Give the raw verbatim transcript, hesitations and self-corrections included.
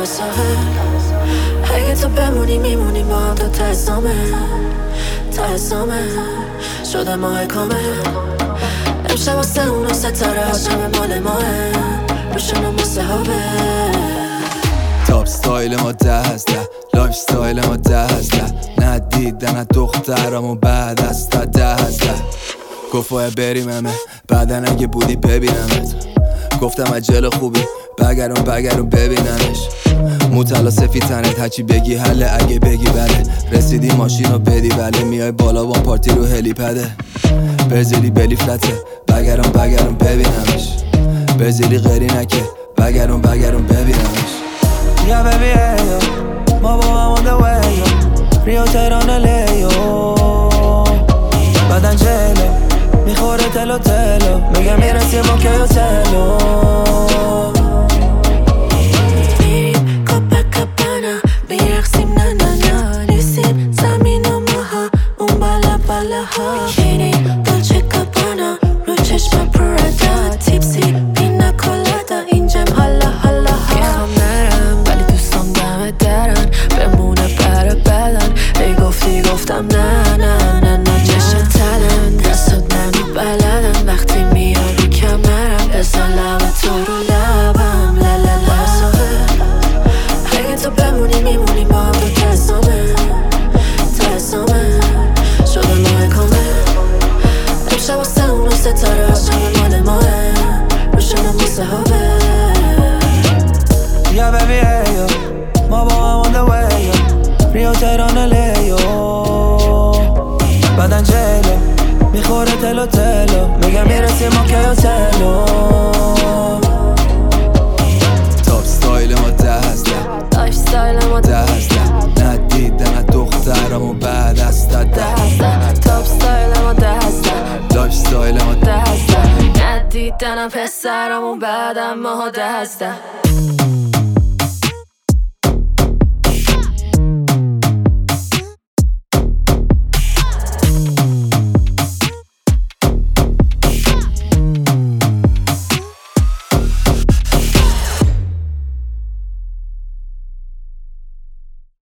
لب ساحل اگه تو بمونی میمونی با هم تا تهسامه تهسامه شده ماه کامل امشب واسه اونو ستاره ها شمه مال ماه روشنم واسه هاوه تاپ ستایل ما ده هسته لایف ستایل ما ده هسته ندیدن از دخترامو بعد از تا ده هسته گفت باید بریم همه بعدن اگه بودی ببینمت گفتم عجل خوبی بگرم بگرم ببینمش موتلا سفید تنت هرچی بگی حله اگه بگی بله رسیدی ماشین رو بدی بله میای بالا وان پارتی رو هلی پده برزیلی بلی فلته بگرم بگرم ببینمش برزیلی غیری نکه بگرم بگرم ببینمش یا بیبی ایو ما با هم on the way yo ریو تهران لیو بدن جلو میخوره تلو تلو میگه میرسیم با که تلو میریم کاپاکابانا میرقصیم نه نه نه نیستیم زمین و ماها اون بالا بالا ها بیکینی دولچه گابانا رو چشم پرادا تیپسی پینا کولادا اینجام حالا حالا ها میخوام نرم ولی دوستان دم درن بمونه بره بدن ای گفتی گفتم نه نه نه نه چشم تلن دستت منو بلدن وقتی میای رو کمرم بزن لب تو رو لبم لا لا لا اگه تو بمونی میمونی با هم تو تهسامه تهسامه شده ماه کامل امشب واسه اونو ستاره ها شمه مال ماه روشنم واسه هاوه یا بیبی ایو ما با هم on the way yo ریو تهران لیو بدن جلو میخوره تلو تلو میگه میرسیم ما که تلو تاپ ستایل ما ده هسته لایف ستایل ما ده هسته ندیدن از دخترامو بعد از تا ده هسته تاپ ستایل ما ده هسته لایف ستایل ما ده ده هسته ندیدنم پسرمون بعدم ماها ده هسته